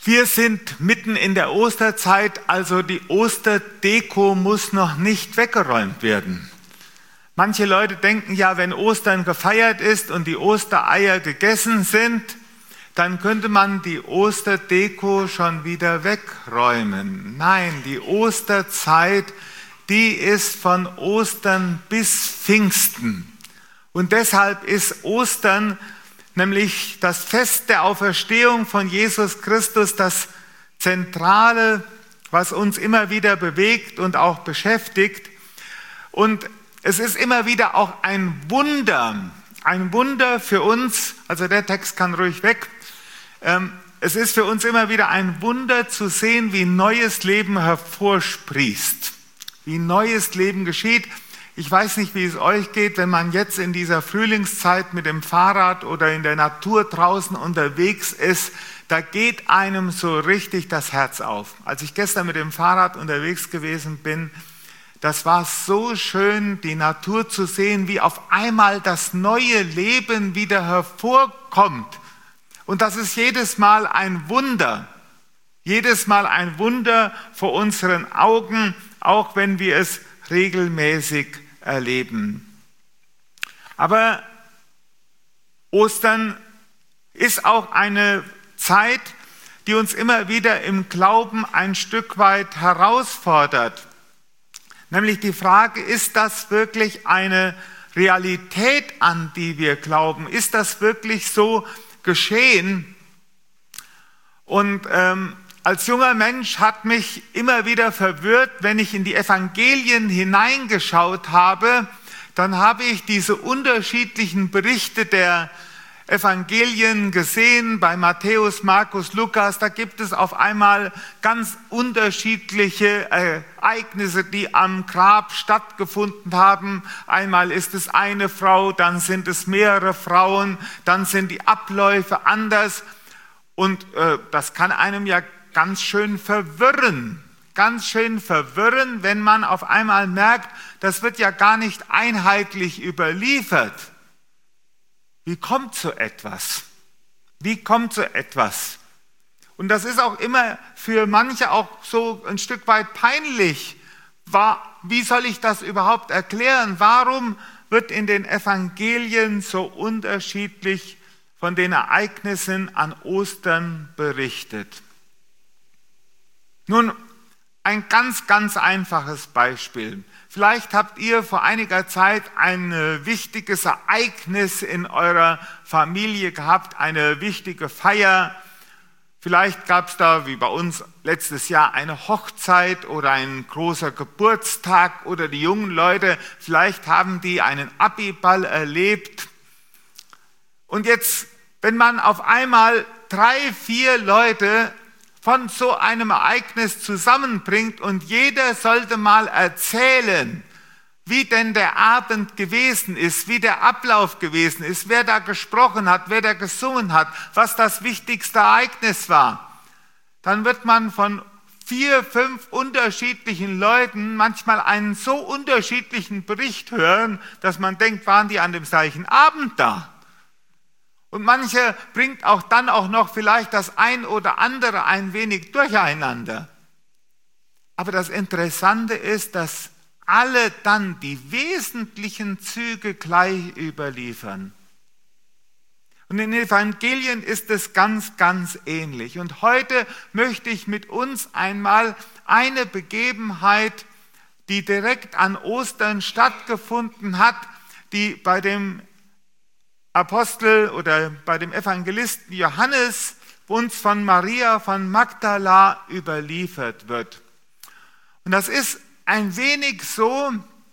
Wir sind mitten in der Osterzeit, also die Osterdeko muss noch nicht weggeräumt werden. Manche Leute denken ja, wenn Ostern gefeiert ist und die Ostereier gegessen sind, dann könnte man die Osterdeko schon wieder wegräumen. Nein, die Osterzeit, die ist von Ostern bis Pfingsten. Und deshalb ist Ostern, nämlich das Fest der Auferstehung von Jesus Christus, das Zentrale, was uns immer wieder bewegt und auch beschäftigt. Und es ist immer wieder auch ein Wunder für uns, also der Text kann ruhig weg. Es ist für uns immer wieder ein Wunder zu sehen, wie neues Leben hervorsprießt, wie neues Leben geschieht. Ich weiß nicht, wie es euch geht, wenn man jetzt in dieser Frühlingszeit mit dem Fahrrad oder in der Natur draußen unterwegs ist, da geht einem so richtig das Herz auf. Als ich gestern mit dem Fahrrad unterwegs gewesen bin, das war so schön, die Natur zu sehen, wie auf einmal das neue Leben wieder hervorkommt. Und das ist jedes Mal ein Wunder vor unseren Augen, auch wenn wir es regelmäßig erleben. Aber Ostern ist auch eine Zeit, die uns immer wieder im Glauben ein Stück weit herausfordert. Nämlich die Frage, ist das wirklich eine Realität, an die wir glauben? Ist das wirklich so geschehen? Und als junger Mensch hat mich immer wieder verwirrt, wenn ich in die Evangelien hineingeschaut habe, dann habe ich diese unterschiedlichen Berichte der Evangelien gesehen, bei Matthäus, Markus, Lukas, da gibt es auf einmal ganz unterschiedliche Ereignisse, die am Grab stattgefunden haben. Einmal ist es eine Frau, dann sind es mehrere Frauen, dann sind die Abläufe anders. Und das kann einem ja ganz schön verwirren, wenn man auf einmal merkt, das wird ja gar nicht einheitlich überliefert. Wie kommt so etwas? Und das ist auch immer für manche auch so ein Stück weit peinlich. Wie soll ich das überhaupt erklären? Warum wird in den Evangelien so unterschiedlich von den Ereignissen an Ostern berichtet? Nun, ein ganz, ganz einfaches Beispiel. Vielleicht habt ihr vor einiger Zeit ein wichtiges Ereignis in eurer Familie gehabt, eine wichtige Feier. Vielleicht gab es da, wie bei uns letztes Jahr, eine Hochzeit oder ein großer Geburtstag oder die jungen Leute, vielleicht haben die einen Abiball erlebt. Und jetzt, wenn man auf einmal 3, 4 Leute von so einem Ereignis zusammenbringt und jeder sollte mal erzählen, wie denn der Abend gewesen ist, wie der Ablauf gewesen ist, wer da gesprochen hat, wer da gesungen hat, was das wichtigste Ereignis war, dann wird man von 4, 5 unterschiedlichen Leuten manchmal einen so unterschiedlichen Bericht hören, dass man denkt, waren die an dem gleichen Abend da? Und manche bringt auch dann auch noch vielleicht das ein oder andere ein wenig durcheinander. Aber das Interessante ist, dass alle dann die wesentlichen Züge gleich überliefern. Und in den Evangelien ist es ganz, ganz ähnlich. Und heute möchte ich mit uns einmal eine Begebenheit, die direkt an Ostern stattgefunden hat, die bei dem Apostel oder bei dem Evangelisten Johannes uns von Maria von Magdala überliefert wird. Und das ist ein wenig so,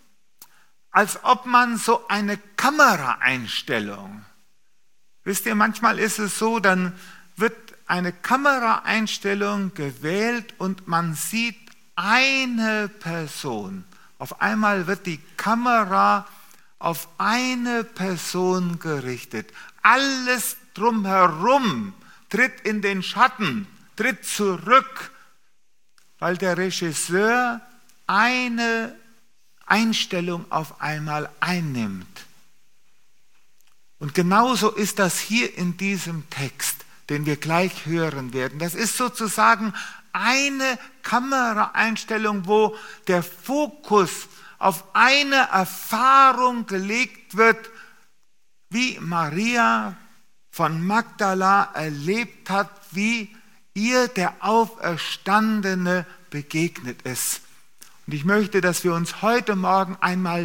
als ob man so eine Kameraeinstellung, wisst ihr, manchmal ist es so, dann wird eine Kameraeinstellung gewählt und man sieht eine Person. Auf einmal wird die Kamera auf eine Person gerichtet. Alles drumherum tritt in den Schatten, tritt zurück, weil der Regisseur eine Einstellung auf einmal einnimmt. Und genauso ist das hier in diesem Text. den wir gleich hören werden. Das ist sozusagen eine Kameraeinstellung, wo der Fokus auf eine Erfahrung gelegt wird, wie Maria von Magdala erlebt hat, wie ihr der Auferstandene begegnet ist. Und ich möchte, dass wir uns heute Morgen einmal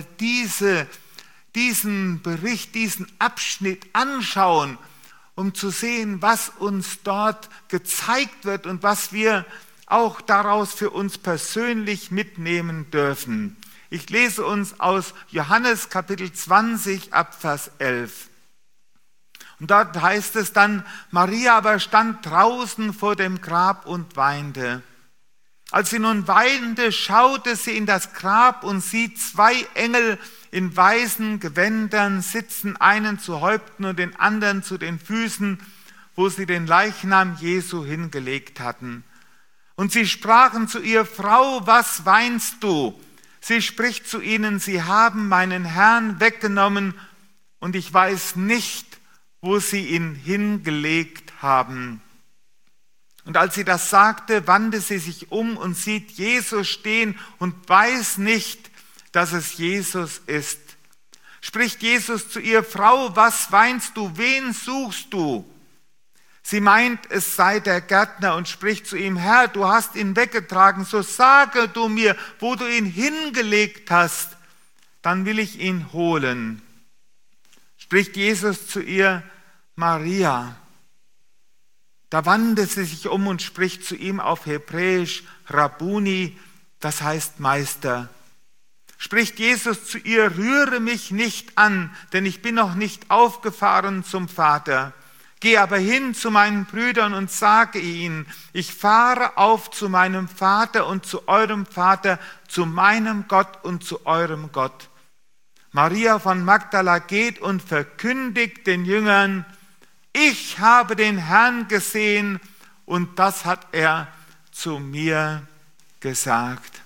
diesen Bericht, diesen Abschnitt anschauen, um zu sehen, was uns dort gezeigt wird und was wir auch daraus für uns persönlich mitnehmen dürfen. Ich lese uns aus Johannes Kapitel 20 ab Vers 11. Und dort heißt es dann, Maria aber stand draußen vor dem Grab und weinte. Als sie nun weinte, schaute sie in das Grab und sieht 2 Engel in weißen Gewändern sitzen, einen zu Häupten und den anderen zu den Füßen, wo sie den Leichnam Jesu hingelegt hatten. Und sie sprachen zu ihr, Frau, was weinst du? Sie spricht zu ihnen, sie haben meinen Herrn weggenommen und ich weiß nicht, wo sie ihn hingelegt haben. Und als sie das sagte, wandte sie sich um und sieht Jesus stehen und weiß nicht, dass es Jesus ist. Spricht Jesus zu ihr, Frau, was weinst du, wen suchst du? Sie meint, es sei der Gärtner und spricht zu ihm, Herr, du hast ihn weggetragen, so sage du mir, wo du ihn hingelegt hast, dann will ich ihn holen. Spricht Jesus zu ihr, Maria. Da wandte sie sich um und spricht zu ihm auf Hebräisch, Rabbuni, das heißt Meister. Spricht Jesus zu ihr, rühre mich nicht an, denn ich bin noch nicht aufgefahren zum Vater. Geh aber hin zu meinen Brüdern und sage ihnen, ich fahre auf zu meinem Vater und zu eurem Vater, zu meinem Gott und zu eurem Gott. Maria von Magdala geht und verkündigt den Jüngern, ich habe den Herrn gesehen und das hat er zu mir gesagt.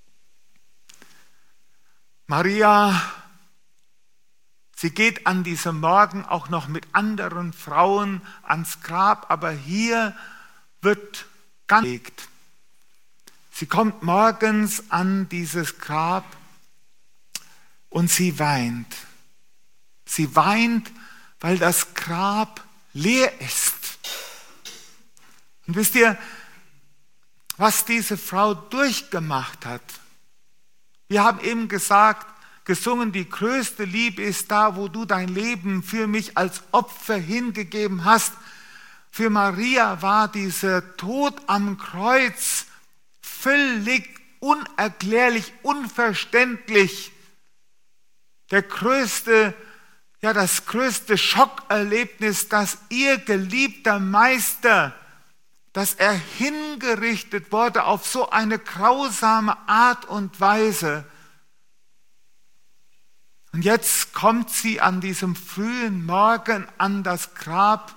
Maria, sie geht an diesem Morgen auch noch mit anderen Frauen ans Grab, aber hier wird ganz gelegt. Sie kommt morgens an dieses Grab und sie weint. Sie weint, weil das Grab leer ist. Und wisst ihr, was diese Frau durchgemacht hat? Wir haben eben gesungen, die größte Liebe ist da, wo du dein Leben für mich als Opfer hingegeben hast. Für Maria war dieser Tod am Kreuz völlig unerklärlich, unverständlich. Das größte Schockerlebnis, dass ihr geliebter Meister, dass er hingerichtet wurde auf so eine grausame Art und Weise. Und jetzt kommt sie an diesem frühen Morgen an das Grab,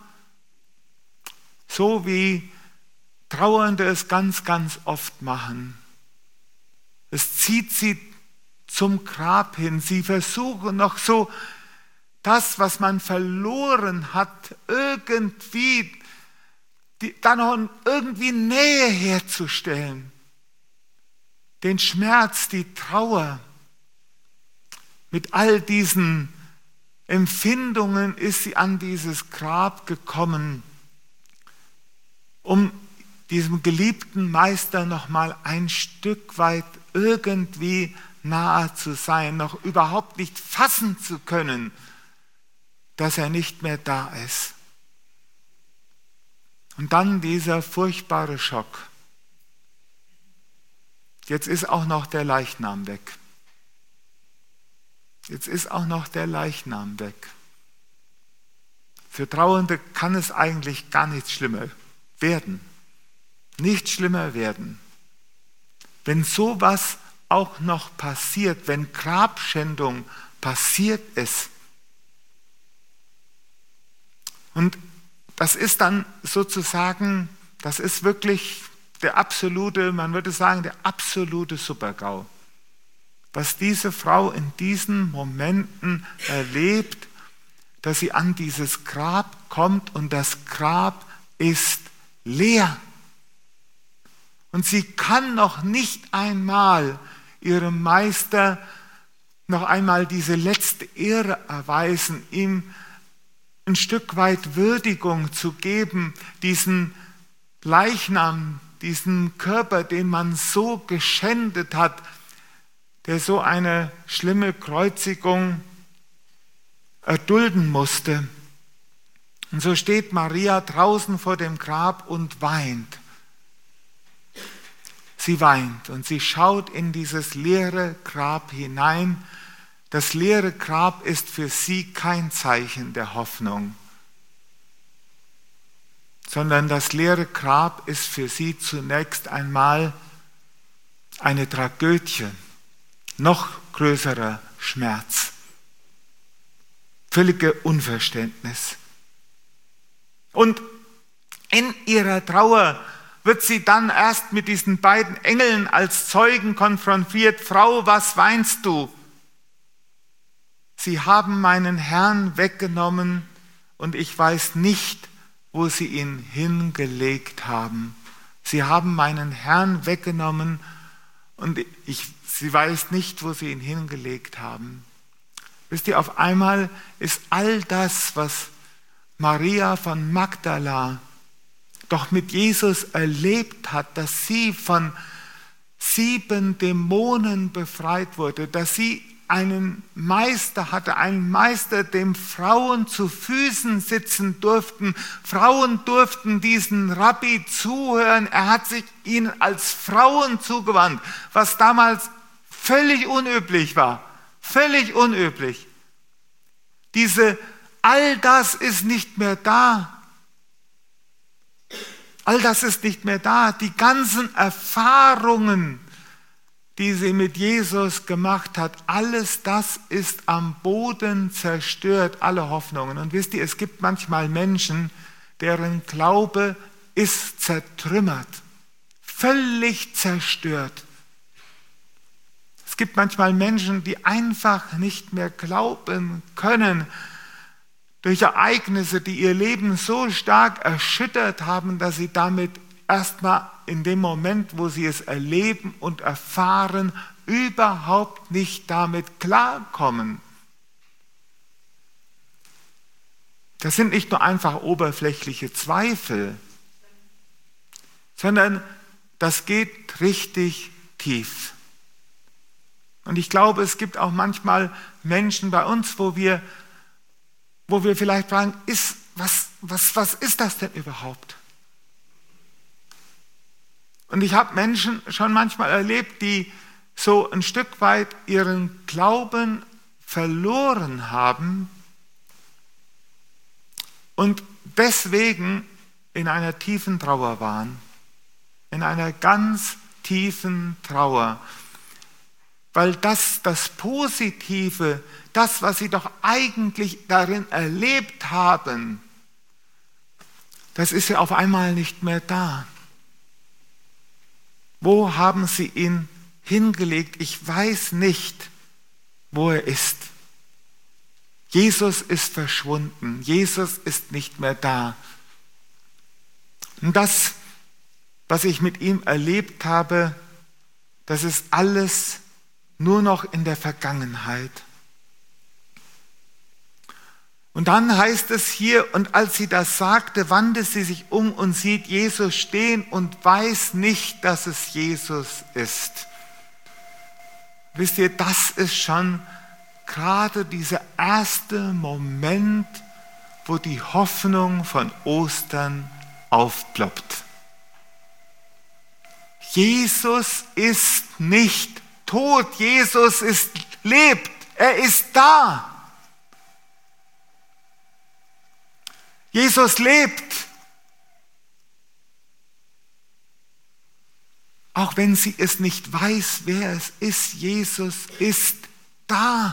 so wie Trauernde es ganz, ganz oft machen. Es zieht sie zum Grab hin. Sie versuchen noch so, das, was man verloren hat, irgendwie Nähe herzustellen. Den Schmerz, die Trauer. Mit all diesen Empfindungen ist sie an dieses Grab gekommen, um diesem geliebten Meister noch mal ein Stück weit irgendwie nahe zu sein, noch überhaupt nicht fassen zu können, dass er nicht mehr da ist. Und dann dieser furchtbare Schock. Jetzt ist auch noch der Leichnam weg. Für Trauernde kann es eigentlich gar nichts schlimmer werden. Nicht schlimmer werden. Wenn sowas auch noch passiert, wenn Grabschändung passiert ist. Und das ist dann sozusagen, das ist wirklich man würde sagen, der absolute Super-GAU. Was diese Frau in diesen Momenten erlebt, dass sie an dieses Grab kommt und das Grab ist leer. Und sie kann noch nicht einmal ihrem Meister noch einmal diese letzte Ehre erweisen, ihm ein Stück weit Würdigung zu geben, diesen Leichnam, diesen Körper, den man so geschändet hat, der so eine schlimme Kreuzigung erdulden musste. Und so steht Maria draußen vor dem Grab und weint. Sie weint und sie schaut in dieses leere Grab hinein. Das leere Grab ist für sie kein Zeichen der Hoffnung, sondern das leere Grab ist für sie zunächst einmal eine Tragödie, noch größerer Schmerz, völlige Unverständnis. Und in ihrer Trauer wird sie dann erst mit diesen beiden Engeln als Zeugen konfrontiert. Frau, was weinst du? Sie haben meinen Herrn weggenommen und ich weiß nicht, wo sie ihn hingelegt haben. Sie haben meinen Herrn weggenommen und sie weiß nicht, wo sie ihn hingelegt haben. Wisst ihr, auf einmal ist all das, was Maria von Magdala doch mit Jesus erlebt hat, dass sie von 7 Dämonen befreit wurde, dass sie einen Meister hatte, einen Meister, dem Frauen zu Füßen sitzen durften. Frauen durften diesen Rabbi zuhören. Er hat sich ihnen als Frauen zugewandt, was damals völlig unüblich war. Völlig unüblich. All das ist nicht mehr da. All das ist nicht mehr da. Die ganzen Erfahrungen, die sie mit Jesus gemacht hat, alles das ist am Boden zerstört, alle Hoffnungen. Und wisst ihr, es gibt manchmal Menschen, deren Glaube ist zertrümmert, völlig zerstört. Es gibt manchmal Menschen, die einfach nicht mehr glauben können, durch Ereignisse, die ihr Leben so stark erschüttert haben, dass sie damit erstmal in dem Moment, wo sie es erleben und erfahren, überhaupt nicht damit klarkommen. Das sind nicht nur einfach oberflächliche Zweifel, sondern das geht richtig tief. Und ich glaube, es gibt auch Menschen bei uns, wo wir vielleicht fragen, was ist das denn überhaupt? Und ich habe Menschen schon manchmal erlebt, die so ein Stück weit ihren Glauben verloren haben und deswegen in einer tiefen Trauer waren. In einer ganz tiefen Trauer. Weil das Positive, das, was sie doch eigentlich darin erlebt haben, das ist ja auf einmal nicht mehr da. Wo haben sie ihn hingelegt? Ich weiß nicht, wo er ist. Jesus ist verschwunden. Jesus ist nicht mehr da. Und das, was ich mit ihm erlebt habe, das ist alles nur noch in der Vergangenheit. Und dann heißt es hier, und als sie das sagte, wandte sie sich um und sieht Jesus stehen und weiß nicht, dass es Jesus ist. Wisst ihr, das ist schon gerade dieser erste Moment, wo die Hoffnung von Ostern aufploppt. Jesus ist nicht tot, Jesus lebt, er ist da. Jesus lebt. Auch wenn sie es nicht weiß, wer es ist, Jesus ist da.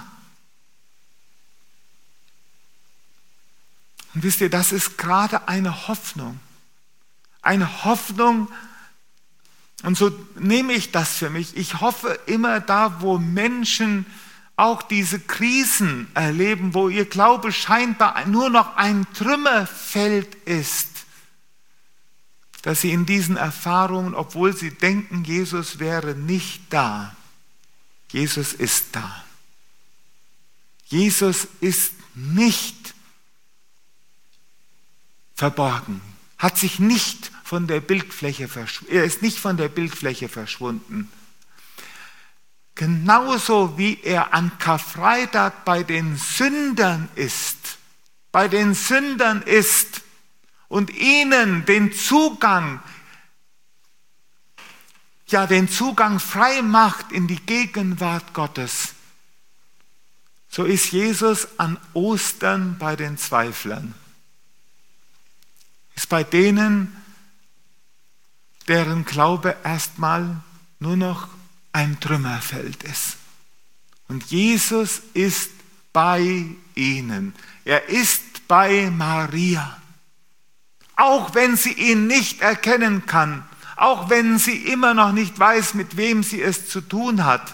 Und wisst ihr, das ist gerade eine Hoffnung. Eine Hoffnung, und so nehme ich das für mich. Ich hoffe immer da, wo Menschen auch diese Krisen erleben, wo ihr Glaube scheinbar nur noch ein Trümmerfeld ist, dass sie in diesen Erfahrungen, obwohl sie denken, Jesus wäre nicht da, Jesus ist da. Jesus ist nicht verborgen, hat sich nicht von der Bildfläche er ist nicht von der Bildfläche verschwunden. Genauso wie er an Karfreitag bei den Sündern ist und ihnen den Zugang frei macht in die Gegenwart Gottes, so ist Jesus an Ostern bei den Zweiflern. Ist bei denen, deren Glaube erstmal nur noch ein Trümmerfeld ist. Und Jesus ist bei ihnen. Er ist bei Maria. Auch wenn sie ihn nicht erkennen kann, auch wenn sie immer noch nicht weiß, mit wem sie es zu tun hat.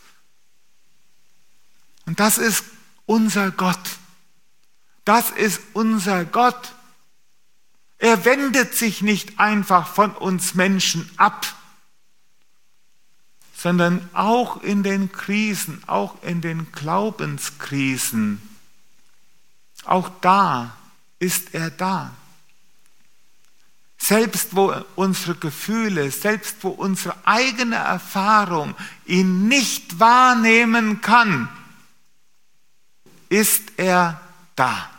Und das ist unser Gott. Das ist unser Gott. Er wendet sich nicht einfach von uns Menschen ab, sondern auch in den Krisen, auch in den Glaubenskrisen, auch da ist er da. Selbst wo unsere Gefühle, selbst wo unsere eigene Erfahrung ihn nicht wahrnehmen kann, ist er da.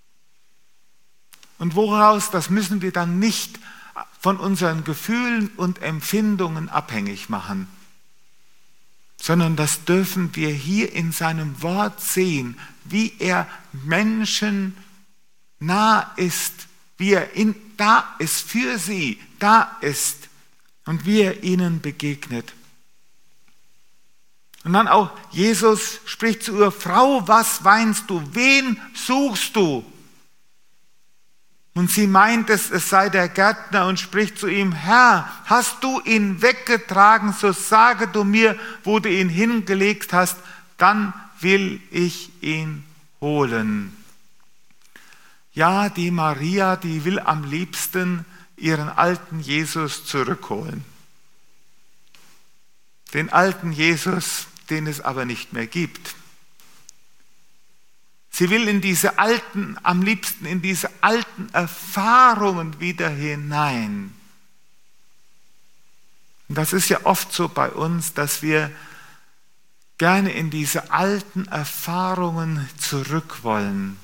Und woraus, das müssen wir dann nicht von unseren Gefühlen und Empfindungen abhängig machen, sondern das dürfen wir hier in seinem Wort sehen, wie er Menschen nah ist, wie er da ist für sie, da ist und wie er ihnen begegnet. Und dann auch Jesus spricht zu ihr: Frau, was weinst du? Wen suchst du? Und sie meint es sei der Gärtner und spricht zu ihm: Herr, hast du ihn weggetragen, so sage du mir, wo du ihn hingelegt hast, dann will ich ihn holen. Ja, die Maria, die will am liebsten ihren alten Jesus zurückholen. Den alten Jesus, den es aber nicht mehr gibt. Sie will am liebsten in diese alten Erfahrungen wieder hinein. Und das ist ja oft so bei uns, dass wir gerne in diese alten Erfahrungen zurück wollen.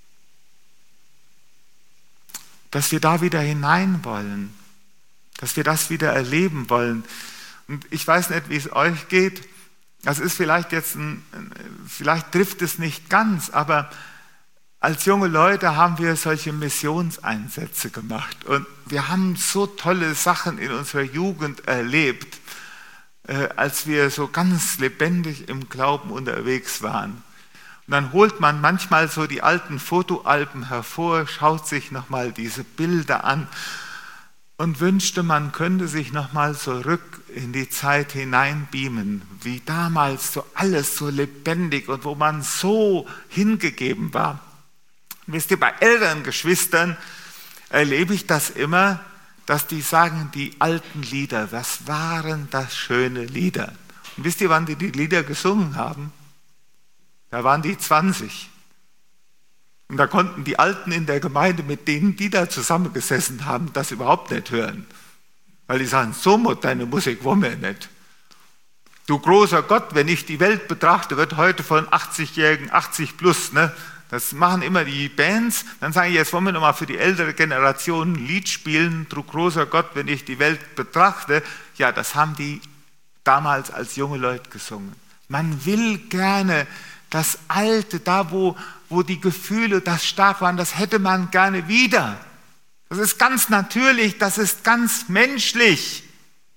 Dass wir da wieder hinein wollen. Dass wir das wieder erleben wollen. Und ich weiß nicht, wie es euch geht. Das ist vielleicht vielleicht trifft es nicht ganz, aber als junge Leute haben wir solche Missionseinsätze gemacht und wir haben so tolle Sachen in unserer Jugend erlebt, als wir so ganz lebendig im Glauben unterwegs waren. Und dann holt man manchmal so die alten Fotoalben hervor, schaut sich nochmal diese Bilder an und wünschte, man könnte sich nochmal zurück in die Zeit hineinbeamen, wie damals so alles so lebendig und wo man so hingegeben war. Wisst ihr, bei älteren Geschwistern erlebe ich das immer, dass die sagen, die alten Lieder, was waren das schöne Lieder. Und wisst ihr, wann die Lieder gesungen haben? Da waren die 20. Und da konnten die Alten in der Gemeinde, mit denen die da zusammengesessen haben, das überhaupt nicht hören. Weil die sagen, so moderne Musik wollen wir nicht. Du großer Gott, wenn ich die Welt betrachte, wird heute von 80-Jährigen 80 plus, ne? Das machen immer die Bands. Dann sage ich, jetzt wollen wir nochmal für die ältere Generation ein Lied spielen. Du großer Gott, wenn ich die Welt betrachte. Ja, das haben die damals als junge Leute gesungen. Man will gerne das Alte, da wo die Gefühle das stark waren, das hätte man gerne wieder. Das ist ganz natürlich, das ist ganz menschlich.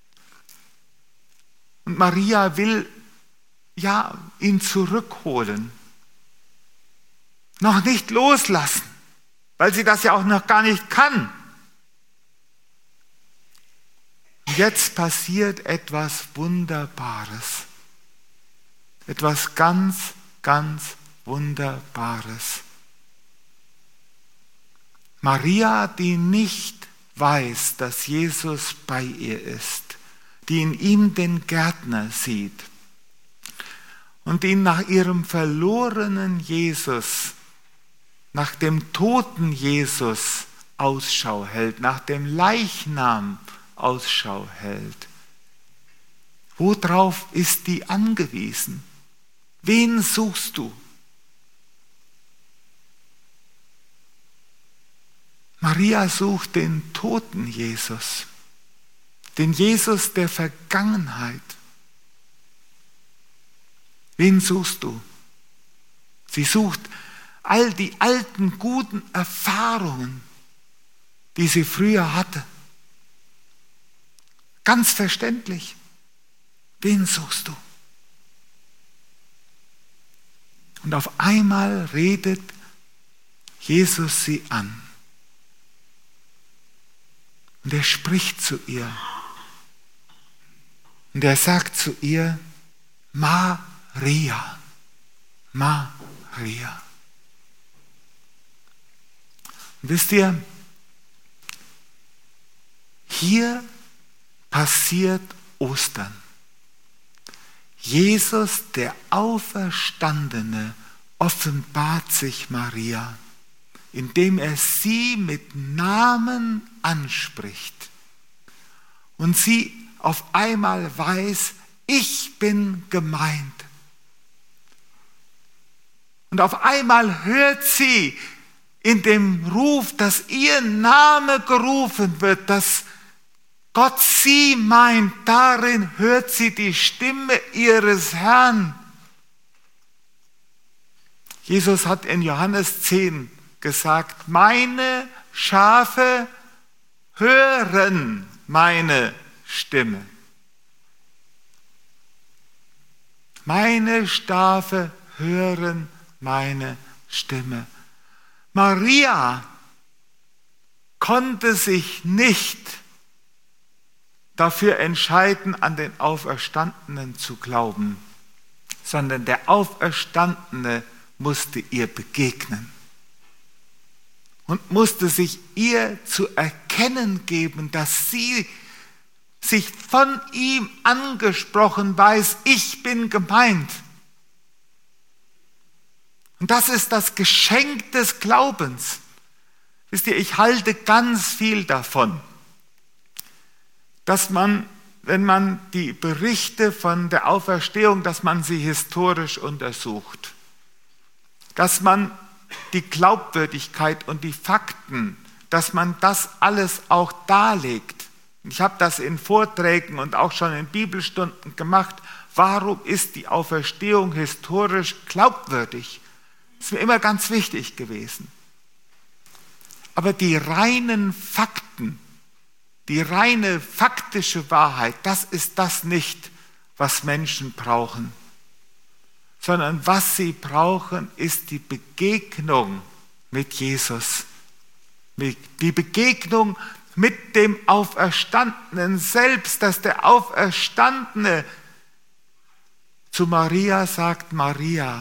Und Maria will ihn zurückholen. Noch nicht loslassen, weil sie das ja auch noch gar nicht kann. Und jetzt passiert etwas Wunderbares. Etwas ganz, ganz Wunderbares. Maria, die nicht weiß, dass Jesus bei ihr ist, die in ihm den Gärtner sieht und die nach ihrem verlorenen Jesus, nach dem toten Jesus Ausschau hält, nach dem Leichnam Ausschau hält. Worauf ist die angewiesen? Wen suchst du? Maria sucht den toten Jesus, den Jesus der Vergangenheit. Wen suchst du? Sie sucht all die alten guten Erfahrungen, die sie früher hatte. Ganz verständlich. Wen suchst du? Und auf einmal redet Jesus sie an. Und er spricht zu ihr. Und er sagt zu ihr, Maria, Maria. Und wisst ihr, hier passiert Ostern. Jesus, der Auferstandene, offenbart sich Maria, indem er sie mit Namen anspricht und sie auf einmal weiß, ich bin gemeint. Und auf einmal hört sie in dem Ruf, dass ihr Name gerufen wird, dass Gott sie meint, darin hört sie die Stimme ihres Herrn. Jesus hat in Johannes 10 gesagt, meine Schafe hören meine Stimme. Meine Schafe hören meine Stimme. Maria konnte sich nicht dafür entscheiden, an den Auferstandenen zu glauben, sondern der Auferstandene musste ihr begegnen und musste sich ihr zu erkennen geben, dass sie sich von ihm angesprochen weiß, ich bin gemeint. Und das ist das Geschenk des Glaubens. Wisst ihr, ich halte ganz viel davon, dass man, wenn man die Berichte von der Auferstehung, dass man sie historisch untersucht, dass man die Glaubwürdigkeit und die Fakten, dass man das alles auch darlegt. Ich habe das in Vorträgen und auch schon in Bibelstunden gemacht. Warum ist die Auferstehung historisch glaubwürdig? Das ist mir immer ganz wichtig gewesen. Aber die reinen Fakten, die reine faktische Wahrheit, das ist das nicht, was Menschen brauchen, sondern was sie brauchen, ist die Begegnung mit Jesus, die Begegnung mit dem Auferstandenen selbst, dass der Auferstandene zu Maria sagt, Maria,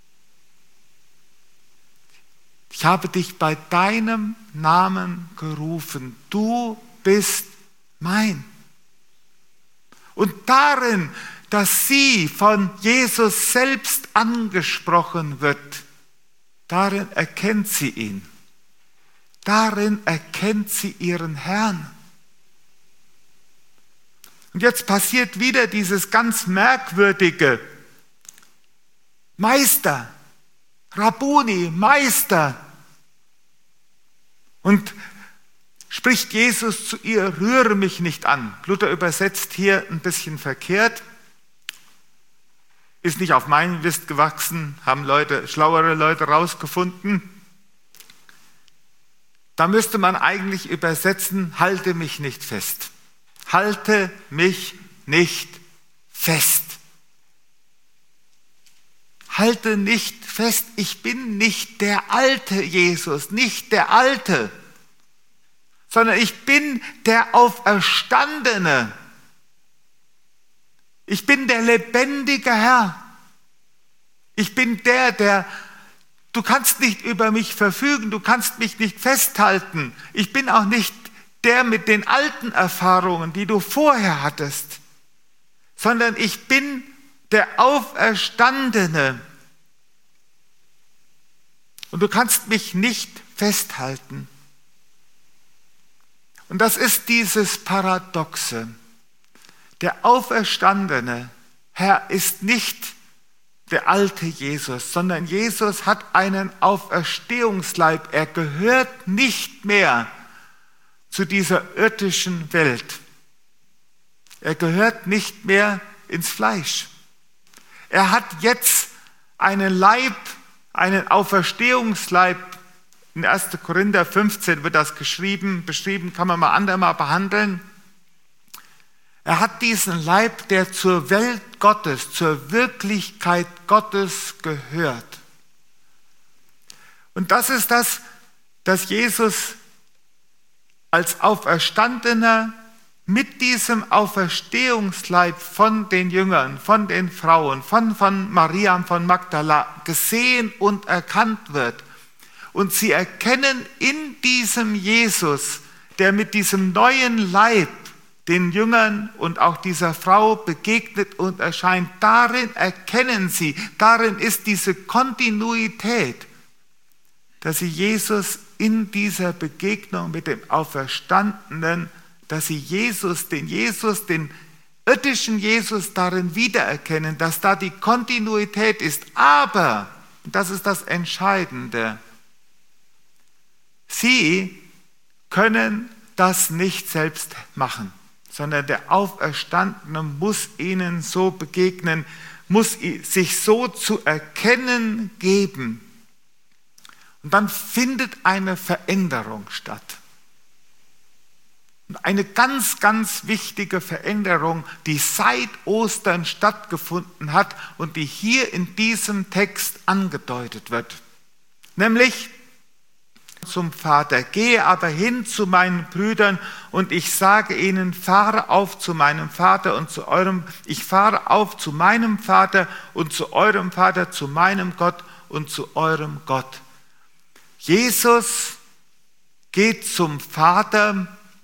ich habe dich bei deinem Namen gerufen, du bist mein. Und darin, dass sie von Jesus selbst angesprochen wird, darin erkennt sie ihn. Darin erkennt sie ihren Herrn. Und jetzt passiert wieder dieses ganz merkwürdige Meister, Rabbuni, Meister. Und spricht Jesus zu ihr, rühre mich nicht an. Luther übersetzt hier ein bisschen verkehrt. Ist nicht auf meinen Mist gewachsen, haben schlauere Leute rausgefunden. Da müsste man eigentlich übersetzen, halte mich nicht fest. Halte mich nicht fest. Halte nicht fest, ich bin nicht der alte Jesus, nicht der Alte, sondern ich bin der Auferstandene. Ich bin der lebendige Herr. Ich bin der, du kannst nicht über mich verfügen, du kannst mich nicht festhalten. Ich bin auch nicht der mit den alten Erfahrungen, die du vorher hattest, sondern ich bin der Auferstandene. Und du kannst mich nicht festhalten. Und das ist dieses Paradoxe. Der Auferstandene, Herr, ist nicht der alte Jesus, sondern Jesus hat einen Auferstehungsleib. Er gehört nicht mehr zu dieser irdischen Welt. Er gehört nicht mehr ins Fleisch. Er hat jetzt einen Leib, einen Auferstehungsleib. In 1. Korinther 15 wird das beschrieben, kann man mal andermal behandeln. Er hat diesen Leib, der zur Welt Gottes, zur Wirklichkeit Gottes gehört. Und das ist das, dass Jesus als Auferstandener mit diesem Auferstehungsleib von den Jüngern, von den Frauen, von Maria von Magdala gesehen und erkannt wird. Und sie erkennen in diesem Jesus, der mit diesem neuen Leib den Jüngern und auch dieser Frau begegnet und erscheint, darin erkennen sie, darin ist diese Kontinuität, dass sie Jesus in dieser Begegnung mit dem Auferstandenen, dass sie den irdischen Jesus darin wiedererkennen, dass da die Kontinuität ist. Aber, und das ist das Entscheidende, sie können das nicht selbst machen, sondern der Auferstandene muss ihnen so begegnen, muss sich so zu erkennen geben. Und dann findet eine Veränderung statt. Und eine ganz, ganz wichtige Veränderung, die seit Ostern stattgefunden hat und die hier in diesem Text angedeutet wird. Nämlich zum Vater, gehe aber hin zu meinen Brüdern und ich sage ihnen, fahre auf zu meinem Vater und zu eurem, ich fahre auf zu meinem Vater und zu eurem Vater, zu meinem Gott und zu eurem Gott. Jesus geht zum Vater,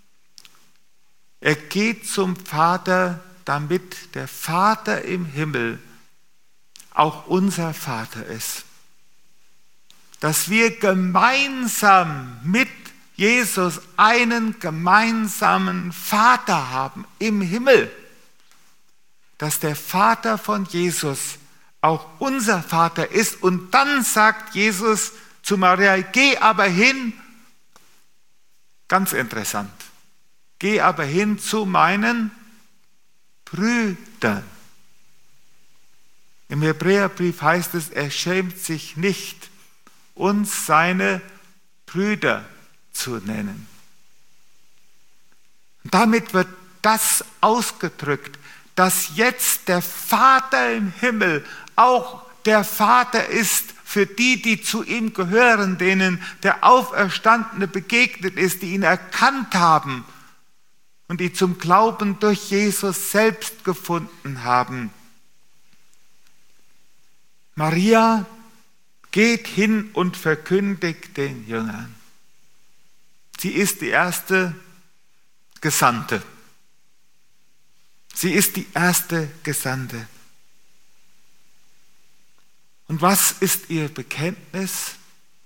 er geht zum Vater, damit der Vater im Himmel auch unser Vater ist. Dass wir gemeinsam mit Jesus einen gemeinsamen Vater haben im Himmel. Dass der Vater von Jesus auch unser Vater ist. Und dann sagt Jesus zu Maria, geh aber hin, ganz interessant, geh aber hin zu meinen Brüdern. Im Hebräerbrief heißt es, er schämt sich nicht, uns seine Brüder zu nennen. Und damit wird das ausgedrückt, dass jetzt der Vater im Himmel auch der Vater ist für die, die zu ihm gehören, denen der Auferstandene begegnet ist, die ihn erkannt haben und die zum Glauben durch Jesus selbst gefunden haben. Maria geht hin und verkündigt den Jüngern. Sie ist die erste Gesandte. Sie ist die erste Gesandte. Und was ist ihr Bekenntnis?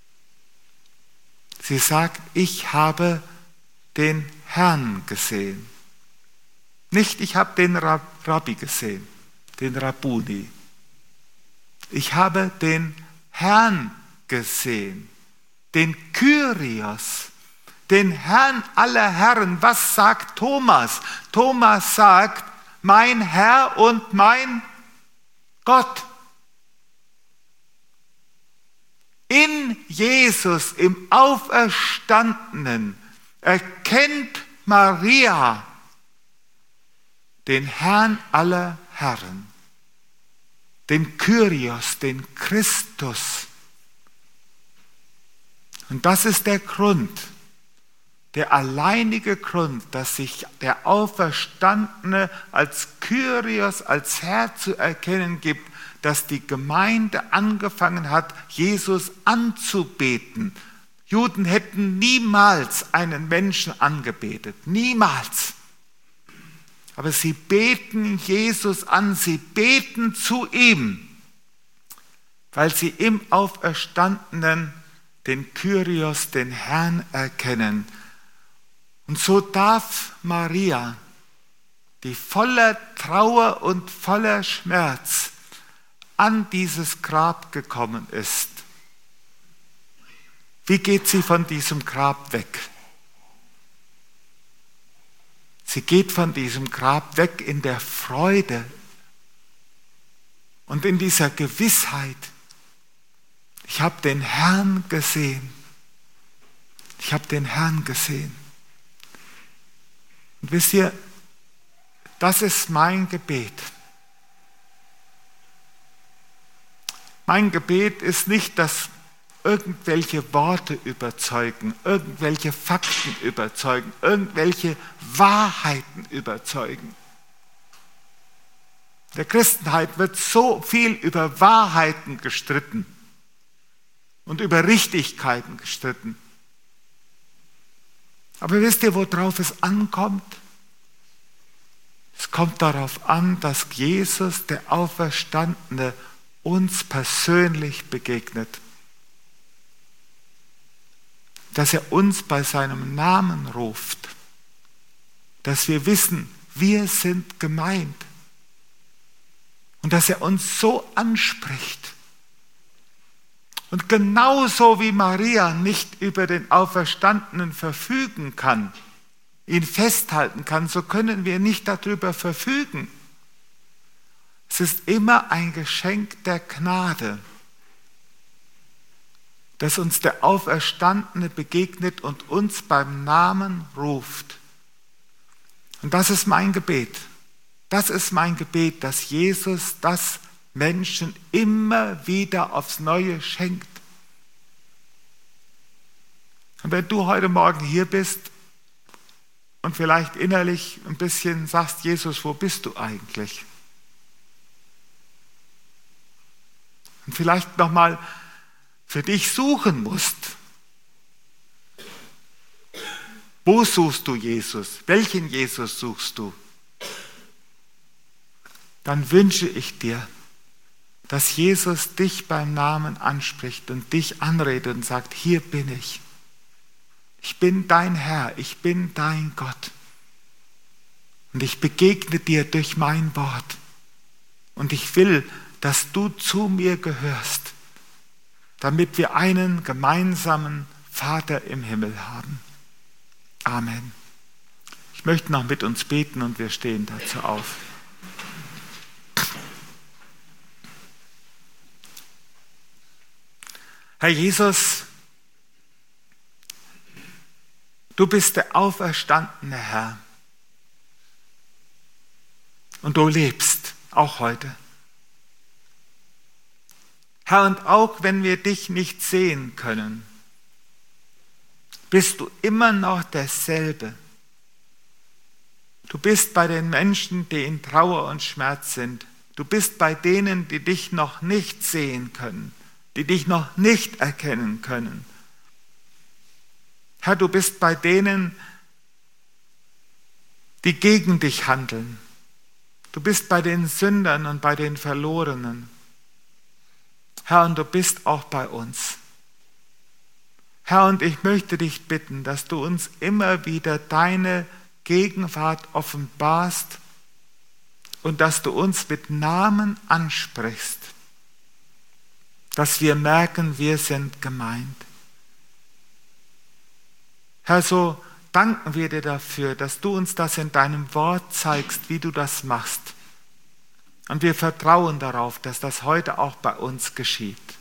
Sie sagt, ich habe den Herrn gesehen. Nicht, ich habe den Rabbi gesehen, den Rabbuni. Ich habe den Herrn gesehen, den Kyrios, den Herrn aller Herren. Was sagt Thomas? Thomas sagt, mein Herr und mein Gott. In Jesus, im Auferstandenen, erkennt Maria den Herrn aller Herren, den Kyrios, den Christus. Und das ist der Grund, der alleinige Grund, dass sich der Auferstandene als Kyrios, als Herr zu erkennen gibt, dass die Gemeinde angefangen hat, Jesus anzubeten. Juden hätten niemals einen Menschen angebetet, niemals. Aber sie beten Jesus an, sie beten zu ihm, weil sie im Auferstandenen den Kyrios, den Herrn, erkennen. Und so darf Maria, die voller Trauer und voller Schmerz an dieses Grab gekommen ist. Wie geht sie von diesem Grab weg? Sie geht von diesem Grab weg in der Freude und in dieser Gewissheit, ich habe den Herrn gesehen. Ich habe den Herrn gesehen. Und wisst ihr, das ist mein Gebet. Mein Gebet ist nicht, dass irgendwelche Worte überzeugen, irgendwelche Fakten überzeugen, irgendwelche Wahrheiten überzeugen. In der Christenheit wird so viel über Wahrheiten gestritten und über Richtigkeiten gestritten. Aber wisst ihr, worauf es ankommt? Es kommt darauf an, dass Jesus, der Auferstandene, uns persönlich begegnet. Dass er uns bei seinem Namen ruft. Dass wir wissen, wir sind gemeint. Und dass er uns so anspricht. Und genauso wie Maria nicht über den Auferstandenen verfügen kann, ihn festhalten kann, so können wir nicht darüber verfügen. Es ist immer ein Geschenk der Gnade, dass uns der Auferstandene begegnet und uns beim Namen ruft. Und das ist mein Gebet. Das ist mein Gebet, dass Jesus das Menschen immer wieder aufs Neue schenkt. Und wenn du heute Morgen hier bist und vielleicht innerlich ein bisschen sagst, Jesus, wo bist du eigentlich? Und vielleicht nochmal für dich suchen musst. Wo suchst du Jesus? Welchen Jesus suchst du? Dann wünsche ich dir, dass Jesus dich beim Namen anspricht und dich anredet und sagt, hier bin ich. Ich bin dein Herr, ich bin dein Gott. Und ich begegne dir durch mein Wort. Und ich will, dass du zu mir gehörst, damit wir einen gemeinsamen Vater im Himmel haben. Amen. Ich möchte noch mit uns beten und wir stehen dazu auf. Herr Jesus, du bist der auferstandene Herr und du lebst auch heute. Herr, und auch wenn wir dich nicht sehen können, bist du immer noch derselbe. Du bist bei den Menschen, die in Trauer und Schmerz sind. Du bist bei denen, die dich noch nicht sehen können, die dich noch nicht erkennen können. Herr, du bist bei denen, die gegen dich handeln. Du bist bei den Sündern und bei den Verlorenen. Herr, und du bist auch bei uns. Herr, und ich möchte dich bitten, dass du uns immer wieder deine Gegenwart offenbarst und dass du uns mit Namen ansprichst, dass wir merken, wir sind gemeint. Herr, so danken wir dir dafür, dass du uns das in deinem Wort zeigst, wie du das machst. Und wir vertrauen darauf, dass das heute auch bei uns geschieht.